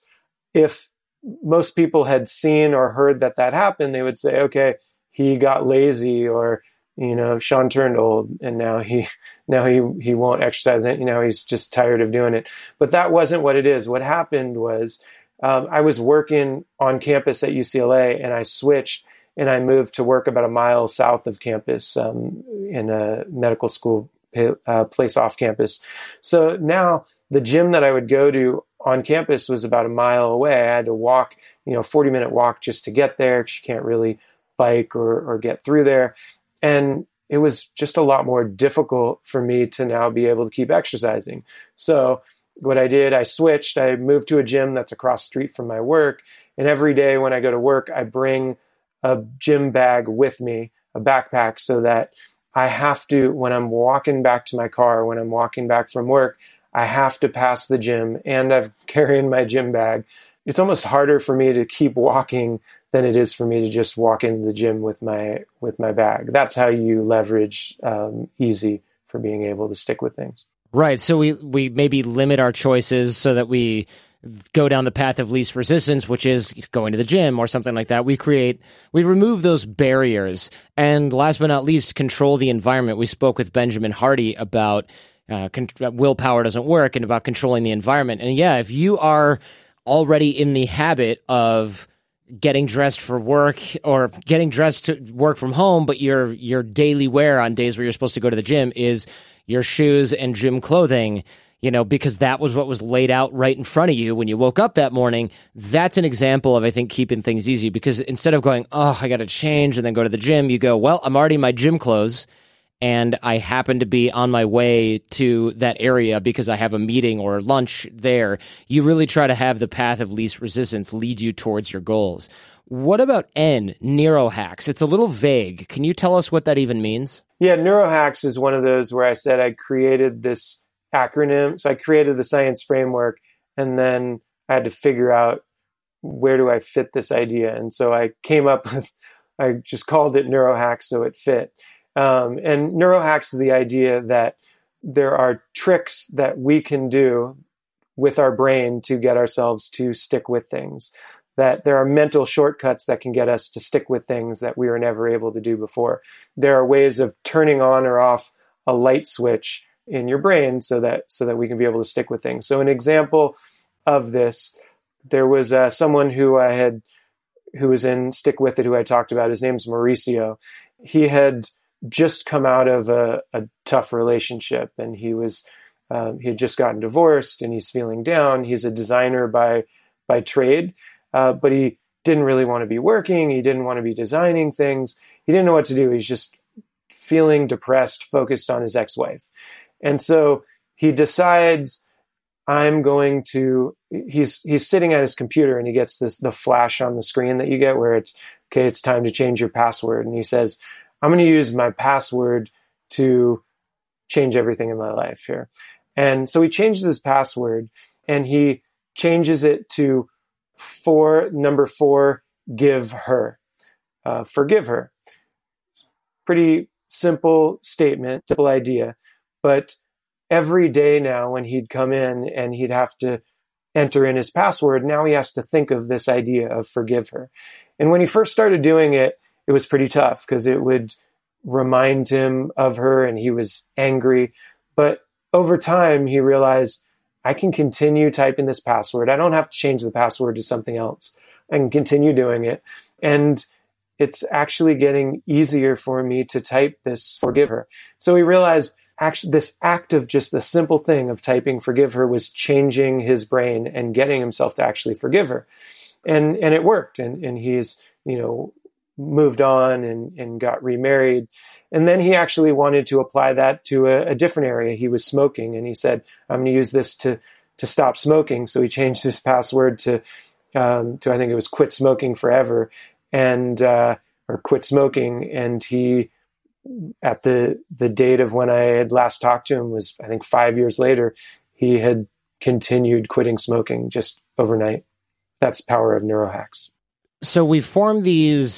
if most people had seen or heard that that happened, they would say, okay, he got lazy, or, you know, Sean turned old and now he, now he, he won't exercise. You know, he's just tired of doing it. But that wasn't what it is. What happened was, um, I was working on campus at U C L A, and I switched and I moved to work about a mile south of campus, um, in a medical school uh, place off campus. So now the gym that I would go to on campus was about a mile away. I had to walk, you know, forty minute walk just to get there, because you can't really bike or, or get through there. And it was just a lot more difficult for me to now be able to keep exercising. So what I did, I switched, I moved to a gym that's across the street from my work. And every day when I go to work, I bring a gym bag with me, a backpack, so that I have to, when I'm walking back to my car, when I'm walking back from work, I have to pass the gym, and I'm carrying my gym bag. It's almost harder for me to keep walking than it is for me to just walk into the gym with my with my bag. That's how you leverage um, easy for being able to stick with things. Right. So we, we maybe limit our choices so that we go down the path of least resistance, which is going to the gym or something like that. We create, we remove those barriers. And last but not least, control the environment. We spoke with Benjamin Hardy about uh, con- willpower doesn't work and about controlling the environment. And yeah, if you are already in the habit of getting dressed for work or getting dressed to work from home, but your your daily wear on days where you're supposed to go to the gym is your shoes and gym clothing, you know, because that was what was laid out right in front of you when you woke up that morning. That's an example of, I think, keeping things easy, because instead of going, oh, I got to change and then go to the gym, you go, well, I'm already in my gym clothes and I happen to be on my way to that area because I have a meeting or lunch there. You really try to have the path of least resistance lead you towards your goals. What about N, neurohacks? It's a little vague. Can you tell us what that even means? Yeah, neurohacks is one of those where I said I created this acronym. So I created the science framework, and then I had to figure out, where do I fit this idea? And so I came up with, I just called it neurohacks so it fit. Um, and neurohacks is the idea that there are tricks that we can do with our brain to get ourselves to stick with things, that there are mental shortcuts that can get us to stick with things that we were never able to do before. There are ways of turning on or off a light switch in your brain so that so that we can be able to stick with things. So an example of this, there was uh, someone who I had, who was in Stick With It, who I talked about. His name's Mauricio. He had just come out of a, a tough relationship, and he was um, he had just gotten divorced, and he's feeling down. He's a designer by by trade, uh, but he didn't really want to be working. He didn't want to be designing things. He didn't know what to do. He's just feeling depressed, focused on his ex-wife. And so he decides, I'm going to, he's he's sitting at his computer, and he gets this the flash on the screen that you get where it's, okay, it's time to change your password. And he says, I'm going to use my password to change everything in my life here. And so he changes his password, and he changes it to four, number four, give her, uh, forgive her. Pretty simple statement, simple idea. But every day now when he'd come in and he'd have to enter in his password, now he has to think of this idea of forgive her. And when he first started doing it, it was pretty tough because it would remind him of her and he was angry. But over time, he realized, I can continue typing this password. I don't have to change the password to something else. I can continue doing it. And it's actually getting easier for me to type this forgive her. So he realized, actually, this act of just the simple thing of typing forgive her was changing his brain and getting himself to actually forgive her. And and it worked. And, and he's, you know, moved on and, and got remarried. And then he actually wanted to apply that to a, a different area. He was smoking, and he said, I'm going to use this to, to stop smoking. So he changed his password to, um, to, I think it was quit smoking forever, and, uh, or quit smoking. And he, at the, the date of when I had last talked to him was, I think five years later, he had continued quitting smoking just overnight. That's the power of neurohacks. So we form these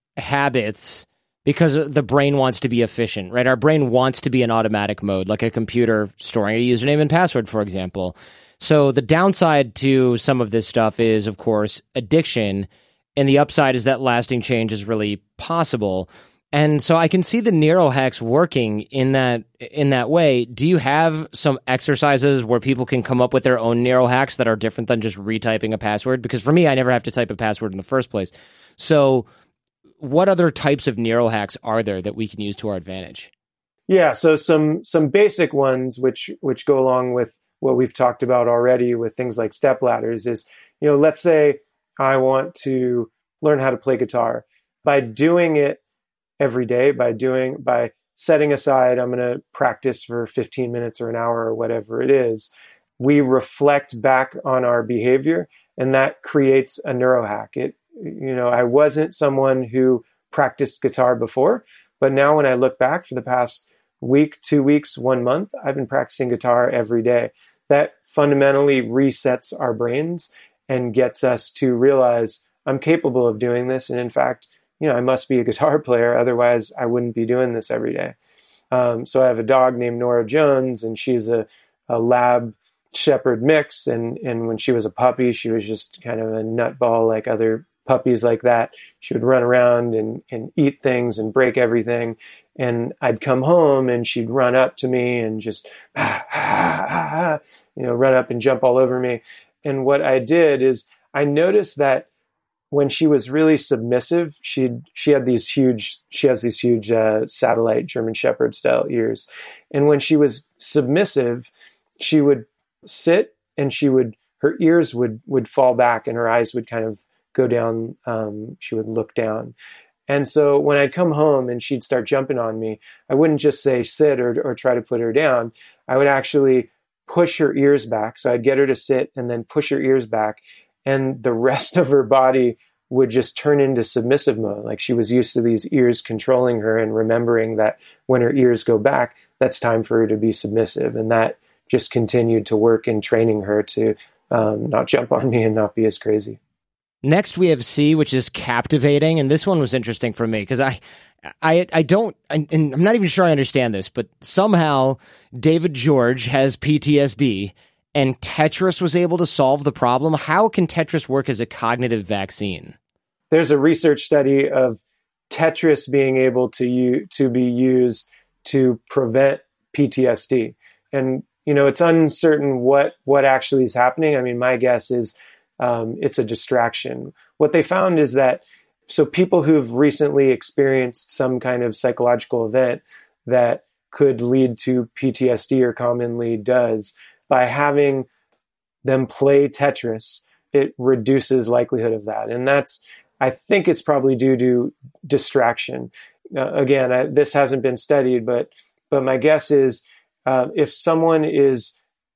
habits because the brain wants to be efficient, right? Our brain wants to be in automatic mode, like a computer storing a username and password, for example. So the downside to some of this stuff is, of course, addiction, and the upside is that lasting change is really possible. And so I can see the neurohacks working in that in that way. Do you have some exercises where people can come up with their own neurohacks that are different than just retyping a password? Because for me, I never have to type a password in the first place. So what other types of neurohacks are there that we can use to our advantage? Yeah, so some some basic ones which which go along with what we've talked about already with things like step ladders is, you know, let's say I want to learn how to play guitar. By doing it every day, by doing by setting aside, I'm going to practice for fifteen minutes or an hour or whatever it is, we reflect back on our behavior, and that creates a neurohack. It, you know, I wasn't someone who practiced guitar before, but now when I look back for the past week, two weeks, one month, I've been practicing guitar every day. That fundamentally resets our brains and gets us to realize I'm capable of doing this. And in fact, you know, I must be a guitar player. Otherwise, I wouldn't be doing this every day. Um, so I have a dog named Nora Jones, and she's a, a lab shepherd mix. And, and when she was a puppy, she was just kind of a nutball like other puppies like that. She would run around and, and eat things and break everything. And I'd come home and she'd run up to me and just, ah, ah, ah, you know, run up and jump all over me. And what I did is I noticed that when she was really submissive, she she had these huge she has these huge uh, satellite German Shepherd style ears, and when she was submissive, she would sit and she would her ears would would fall back and her eyes would kind of go down. Um, she would look down, and so when I'd come home and she'd start jumping on me, I wouldn't just say sit or or try to put her down. I would actually push her ears back. So I'd get her to sit and then push her ears back. And the rest of her body would just turn into submissive mode. Like she was used to these ears controlling her and remembering that when her ears go back, that's time for her to be submissive. And that just continued to work in training her to um, not jump on me and not be as crazy. Next, we have C, which is captivating. And this one was interesting for me because I, I, I don't, and I'm not even sure I understand this, but somehow David George has P T S D and Tetris was able to solve the problem. How can Tetris work as a cognitive vaccine? There's a research study of Tetris being able to u- to be used to prevent P T S D. And, you know, it's uncertain what, what actually is happening. I mean, my guess is um, it's a distraction. What they found is that, so people who've recently experienced some kind of psychological event that could lead to P T S D or commonly does, by having them play Tetris, it reduces likelihood of that. And that's, I think it's probably due to distraction. Uh, again, I, this hasn't been studied, but but my guess is uh, if someone is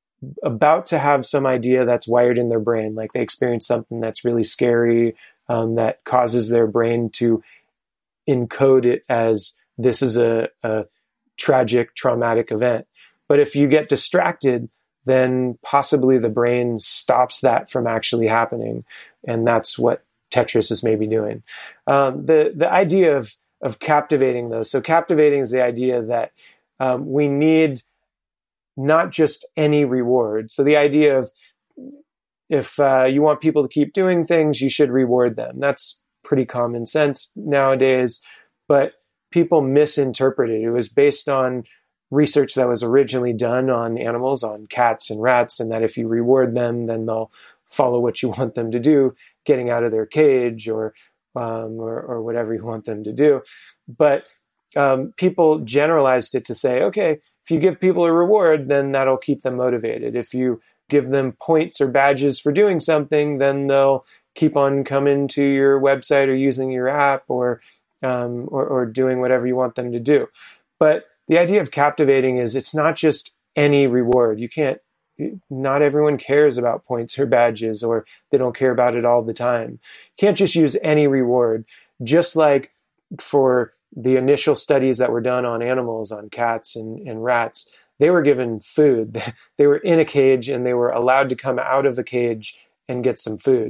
about to have some idea that's wired in their brain, like they experience something that's really scary, um, that causes their brain to encode it as this is a, a tragic, traumatic event. But if you get distracted, then possibly the brain stops that from actually happening. And that's what Tetris is maybe doing. Um, the, the idea of, of captivating though, so captivating is the idea that um, we need not just any reward. So the idea of if uh, you want people to keep doing things, you should reward them. That's pretty common sense nowadays, but people misinterpret it. It was based on research that was originally done on animals, on cats and rats, and that if you reward them, then they'll follow what you want them to do, getting out of their cage or um, or, or whatever you want them to do. But um, people generalized it to say, okay, if you give people a reward, then that'll keep them motivated. If you give them points or badges for doing something, then they'll keep on coming to your website or using your app or um, or, or doing whatever you want them to do. But the idea of captivating is it's not just any reward. You can't, not everyone cares about points or badges, or they don't care about it all the time. You can't just use any reward. Just like for the initial studies that were done on animals, on cats and, and rats, they were given food. They were in a cage and they were allowed to come out of the cage and get some food.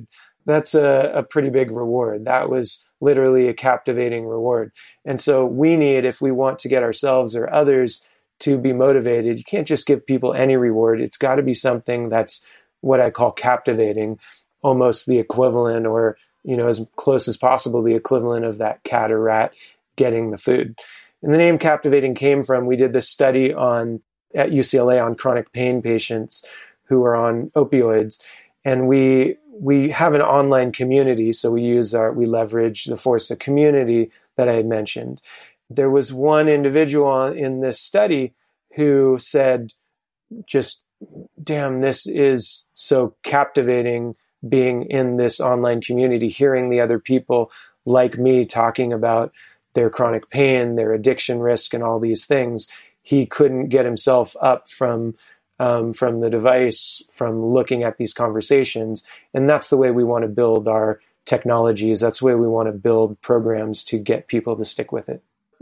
that's a, a pretty big reward. That was literally a captivating reward. And so we need, if we want to get ourselves or others to be motivated, you can't just give people any reward. It's got to be something that's what I call captivating, almost the equivalent, or, you know, as close as possible, the equivalent of that cat or rat getting the food. And the name captivating came from, we did this study on at U C L A on chronic pain patients who are on opioids. And we we have an online community, so we use our we leverage the force of community that I had mentioned. There was one individual in this study who said, just, damn, this is so captivating being in this online community, hearing the other people like me talking about their chronic pain, their addiction risk, and all these things. He couldn't get himself up from um, from the device, from looking at these conversations. And that's the way we want to build our technologies. That's the way we want to build programs to get people to stick with it.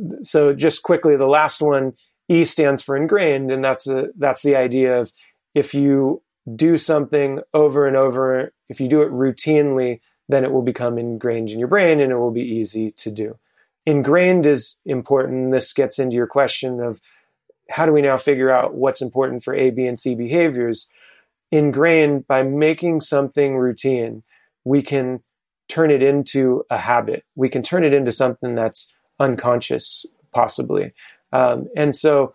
So just quickly, the last one, E stands for ingrained. And that's a, that's the idea of, if you do something over and over, if you do it routinely, then it will become ingrained in your brain and it will be easy to do. Ingrained is important. This gets into your question of, how do we now figure out what's important for A, B, and C behaviors? Ingrained, by making something routine, we can turn it into a habit. We can turn it into something that's unconscious, possibly. Um, and so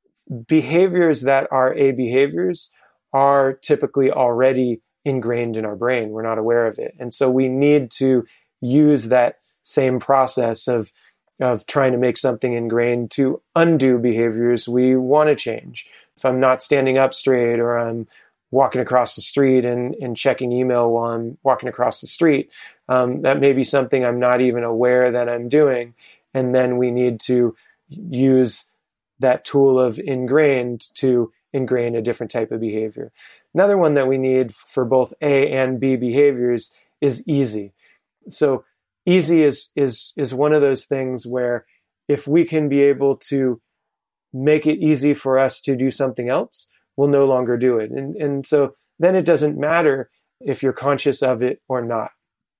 behaviors that are A behaviors are typically already ingrained in our brain. We're not aware of it. And so we need to use that same process of of trying to make something ingrained to undo behaviors we want to change. If I'm not standing up straight, or I'm walking across the street and, and checking email while I'm walking across the street, um, that may be something I'm not even aware that I'm doing. And then we need to use that tool of ingrained to ingrain a different type of behavior. Another one that we need for both A and B behaviors is easy. So easy is is is one of those things where, if we can be able to make it easy for us to do something else, we'll no longer do it. And and so then it doesn't matter if you're conscious of it or not.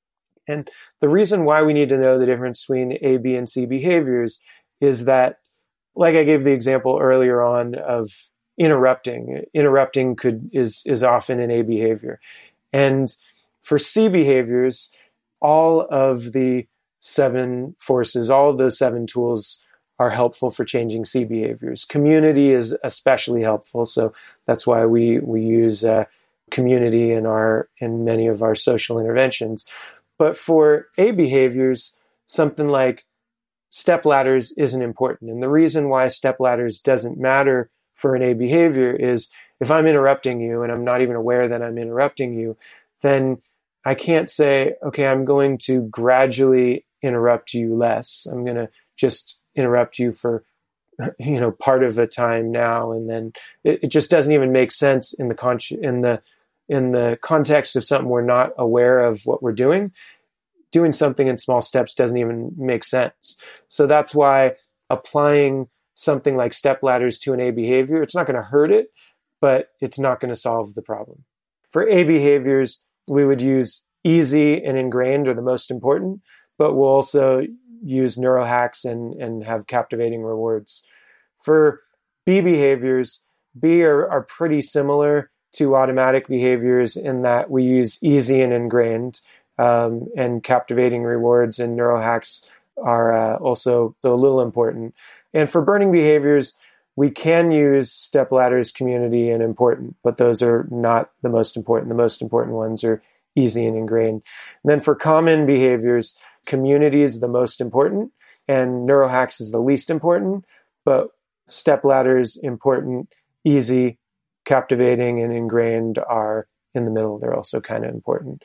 And the reason why we need to know the difference between A, B, and C behaviors is that, like I gave the example earlier on of interrupting. Interrupting could is is often an A behavior. And for C behaviors, all of the seven forces, all of those seven tools are helpful for changing C behaviors. Community is especially helpful, so that's why we we use uh, community in our in many of our social interventions. But for A behaviors, something like step ladders isn't important. And the reason why step ladders doesn't matter for an A behavior is, if I'm interrupting you and I'm not even aware that I'm interrupting you, then I can't say, okay, I'm going to gradually interrupt you less. I'm going to just interrupt you for, you know, part of a time now, and then it, it just doesn't even make sense in the con- in the in the context of something we're not aware of what we're doing. Doing something in small steps doesn't even make sense. So that's why applying something like step ladders to an A behavior, it's not going to hurt it, but it's not going to solve the problem. For A behaviors, we would use easy and ingrained are the most important, but we'll also use neurohacks and, and have captivating rewards. For B behaviors, B are, are pretty similar to automatic behaviors in that we use easy and ingrained, um, and captivating rewards and neurohacks are uh, also a little important. And for burning behaviors, we can use step ladders, community, and important, but those are not the most important. The most important ones are easy and ingrained. And then for common behaviors, community is the most important, and neurohacks is the least important, but step ladders, important, easy, captivating, and ingrained are in the middle. They're also kind of important.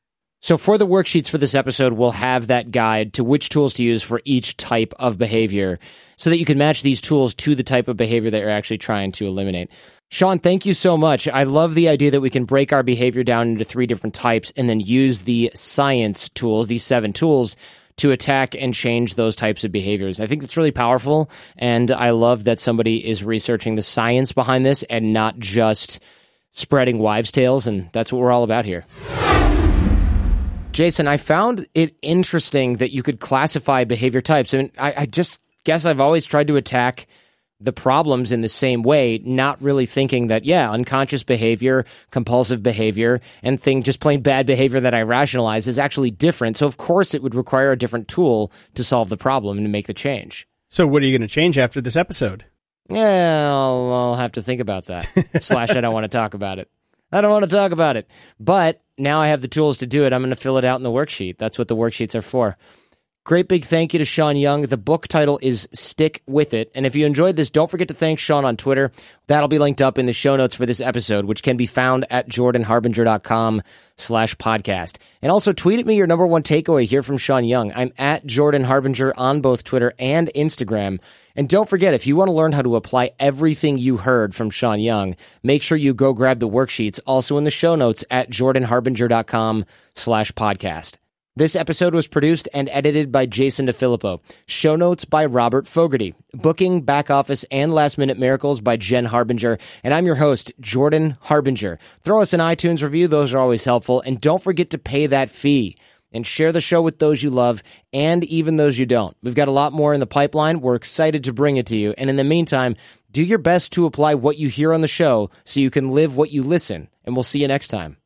So for the worksheets for this episode, we'll have that guide to which tools to use for each type of behavior so that you can match these tools to the type of behavior that you're actually trying to eliminate. Sean, thank you so much. I love the idea that we can break our behavior down into three different types and then use the science tools, these seven tools, to attack and change those types of behaviors. I think that's really powerful, and I love that somebody is researching the science behind this and not just spreading wives' tales, and that's what we're all about here. Jason, I found it interesting that you could classify behavior types. I mean, I, I just guess I've always tried to attack the problems in the same way, not really thinking that, yeah, unconscious behavior, compulsive behavior, and thing just plain bad behavior that I rationalize is actually different. So, of course, it would require a different tool to solve the problem and to make the change. So what are you going to change after this episode? Yeah, I'll, I'll have to think about that. Slash, I don't want to talk about it. I don't want to talk about it. But now I have the tools to do it. I'm going to fill it out in the worksheet. That's what the worksheets are for. Great big thank you to Sean Young. The book title is Stick With It. And if you enjoyed this, don't forget to thank Sean on Twitter. That'll be linked up in the show notes for this episode, which can be found at jordanharbinger.com slash podcast. And also tweet at me your number one takeaway here from Sean Young. I'm at Jordan Harbinger on both Twitter and Instagram. And don't forget, if you want to learn how to apply everything you heard from Sean Young, make sure you go grab the worksheets also in the show notes at jordanharbinger.com slash podcast. This episode was produced and edited by Jason DeFilippo. Show notes by Robert Fogarty. Booking, back office, and last-minute miracles by Jen Harbinger. And I'm your host, Jordan Harbinger. Throw us an iTunes review. Those are always helpful. And don't forget to pay that fee. And share the show with those you love and even those you don't. We've got a lot more in the pipeline. We're excited to bring it to you. And in the meantime, do your best to apply what you hear on the show so you can live what you listen. And we'll see you next time.